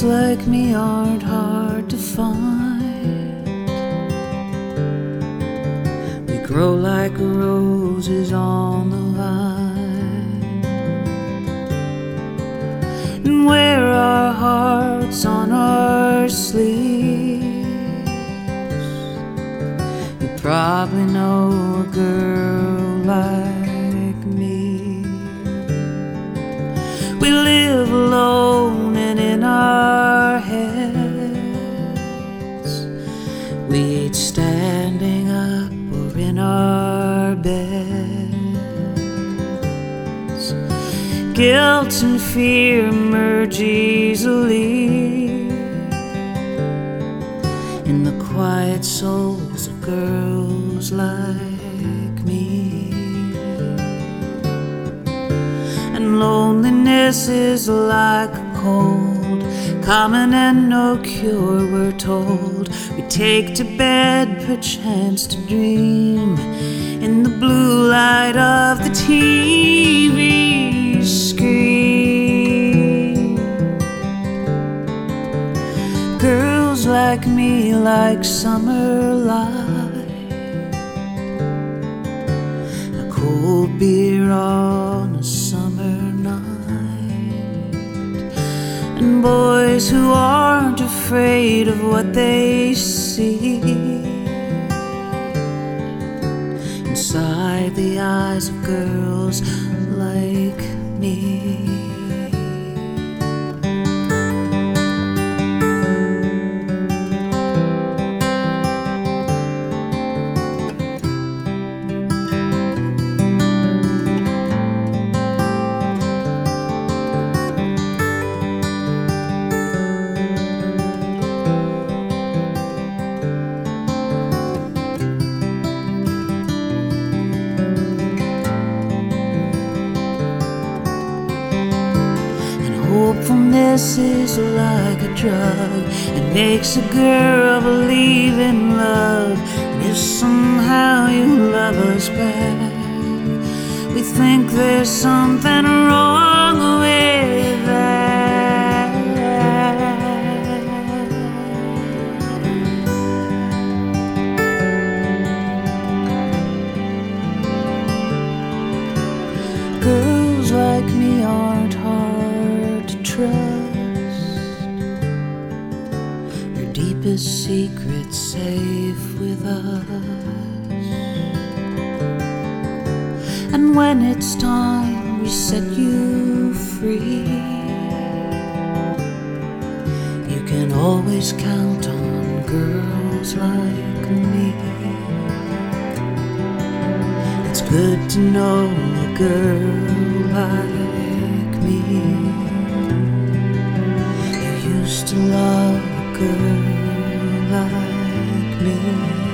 Girls like me aren't hard to find. We grow like roses on the vine, and wear our hearts on our sleeves. You probably know a girl like me. We live alone and in our heads. We eat standing up or in our beds. Guilt and fear merge easily in the quiet souls of girls like me. And loneliness is like a cold, common and no cure, we're told. We take to bed perchance to dream in the blue light of the TV screen. Girls like me like summer light, a cold beer on a summer night, and boys who aren't afraid of what they see inside the eyes of girls like me. Hopefulness is like a drug. It makes a girl believe in love. And if somehow you love us back, we think there's something wrong with that. Girls like me aren't hard to trust. Your deepest secret's safe with us. And when it's time we set you free, you can always count on girls like me. It's good to know a girl like me. You used to love a girl like me.